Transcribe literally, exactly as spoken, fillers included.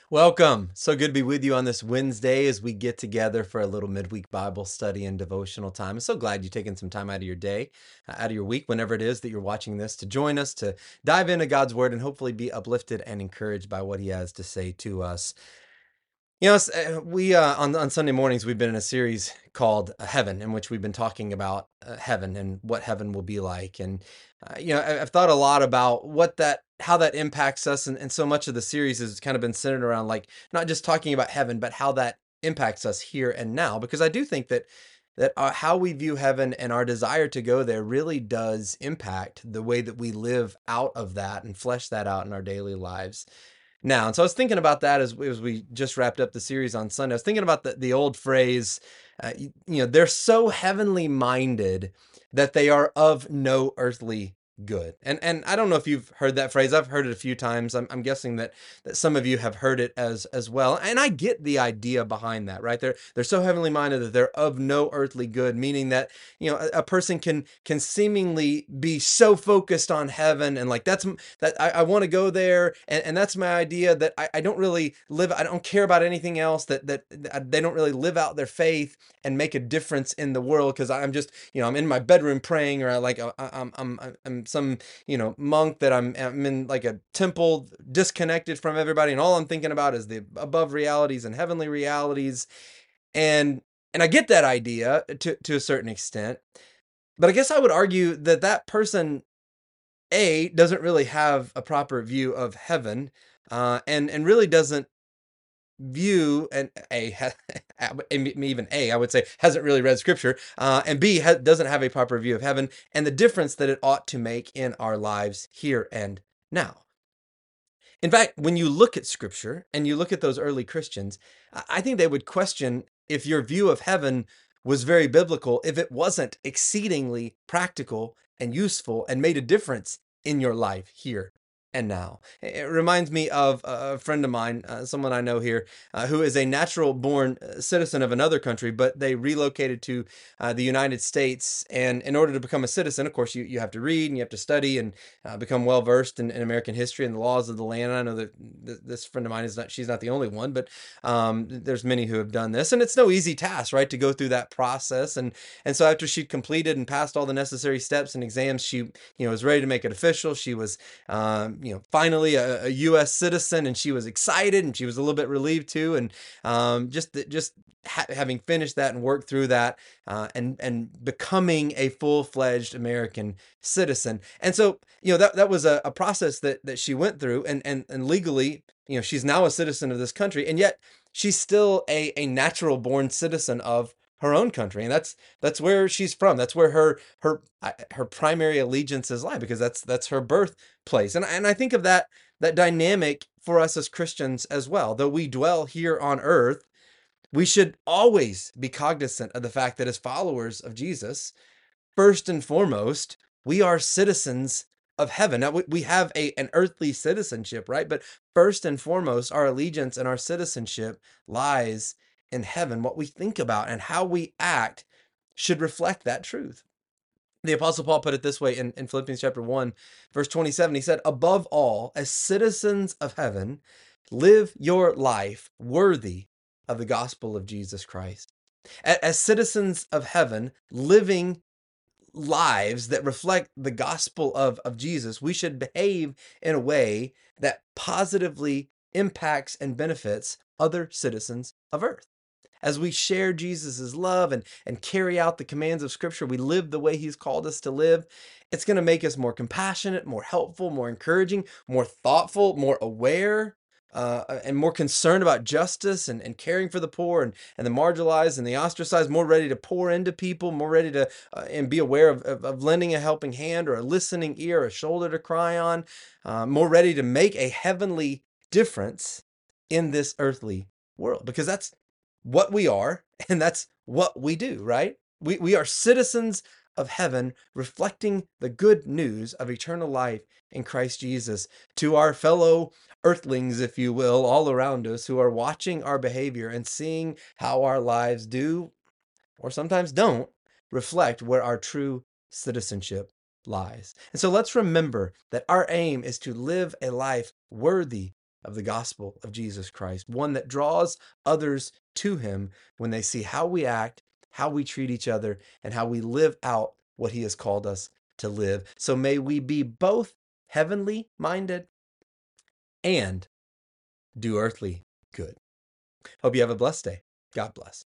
Welcome. So good to be with you on this Wednesday as we get together for a little midweek Bible study and devotional time. I'm so glad you've taken some time out of your day, uh, out of your week, whenever it is that you're watching this, to join us, to dive into God's Word and hopefully be uplifted and encouraged by what He has to say to us. You know, s- uh, we uh, on on Sunday mornings we've been in a series called uh, Heaven, in which we've been talking about uh, heaven and what heaven will be like. And uh, you know, I, I've thought a lot about what that, how that impacts us, and, and so much of the series has kind of been centered around like not just talking about heaven, but how that impacts us here and now. Because I do think that that uh, how we view heaven and our desire to go there really does impact the way that we live out of that and flesh that out in our daily lives now. And so I was thinking about that as, as we just wrapped up the series on Sunday. I was thinking about the, the old phrase, uh, you, you know, they're so heavenly minded that they are of no earthly good. And and I don't know if you've heard that phrase. I've heard it a few times. I'm, I'm guessing that that some of you have heard it as as well. And I get the idea behind that, right? They're they're so heavenly minded that they're of no earthly good, meaning that, you know, a, a person can can seemingly be so focused on heaven and like that's that I, I want to go there, and, and that's my idea, that I, I don't really live, I don't care about anything else, that, that that they don't really live out their faith and make a difference in the world, because I'm just, you know, I'm in my bedroom praying, or I like I, I'm I'm I'm some, you know, monk that I'm I'm in like a temple disconnected from everybody, and all I'm thinking about is the above realities and heavenly realities. And and I get that idea to to a certain extent, but I guess I would argue that that person, a, doesn't really have a proper view of heaven, uh, and and really doesn't view, and a ha- and even a I would say hasn't really read scripture, uh, and b ha- doesn't have a proper view of heaven and the difference that it ought to make in our lives here and now. In fact, when you look at scripture and you look at those early Christians, I I think they would question if your view of heaven was very biblical if it wasn't exceedingly practical and useful and made a difference in your life here and now. It reminds me of a friend of mine, uh, someone I know here, uh, who is a natural born uh, citizen of another country, but they relocated to uh, the United States. And in order to become a citizen, of course, you, you have to read and you have to study and uh, become well versed in, in American history and the laws of the land. And I know that th- this friend of mine is not, she's not the only one, but um, there's many who have done this. And it's no easy task, right, to go through that process. And and so after she'd completed and passed all the necessary steps and exams, she, you know, was ready to make it official. She was, um, you know, finally a, a U S citizen, and she was excited and she was a little bit relieved too. And um, just just ha- having finished that and worked through that, uh, and and becoming a full fledged American citizen. And so, you know, that that was a, a process that that she went through, and and and legally, you know, she's now a citizen of this country, and yet she's still a a natural born citizen of her own country, and that's that's where she's from. That's where her her uh, her primary allegiances lie, because that's that's her birthplace. And and I think of that that dynamic for us as Christians as well. Though we dwell here on earth, we should always be cognizant of the fact that as followers of Jesus, first and foremost, we are citizens of heaven. Now, we have a, an earthly citizenship, right? But first and foremost, our allegiance and our citizenship lies in heaven. What we think about and how we act should reflect that truth. The Apostle Paul put it this way in, in Philippians chapter one, verse twenty-seven. He said, above all, as citizens of heaven, live your life worthy of the gospel of Jesus Christ. As citizens of heaven, living lives that reflect the gospel of, of Jesus, we should behave in a way that positively impacts and benefits other citizens of earth. As we share Jesus' love and, and carry out the commands of Scripture, we live the way He's called us to live. It's going to make us more compassionate, more helpful, more encouraging, more thoughtful, more aware, uh, and more concerned about justice and, and caring for the poor and, and the marginalized and the ostracized, more ready to pour into people, more ready to uh, and be aware of, of, of lending a helping hand or a listening ear, a shoulder to cry on, uh, more ready to make a heavenly difference in this earthly world, because that's what we are, and that's what we do, right? We, we are citizens of heaven, reflecting the good news of eternal life in Christ Jesus to our fellow earthlings, if you will, all around us, who are watching our behavior and seeing how our lives do, or sometimes don't, reflect where our true citizenship lies. And so let's remember that our aim is to live a life worthy of the gospel of Jesus Christ, one that draws others to him when they see how we act, how we treat each other, and how we live out what he has called us to live. So may we be both heavenly minded and do earthly good. Hope you have a blessed day. God bless.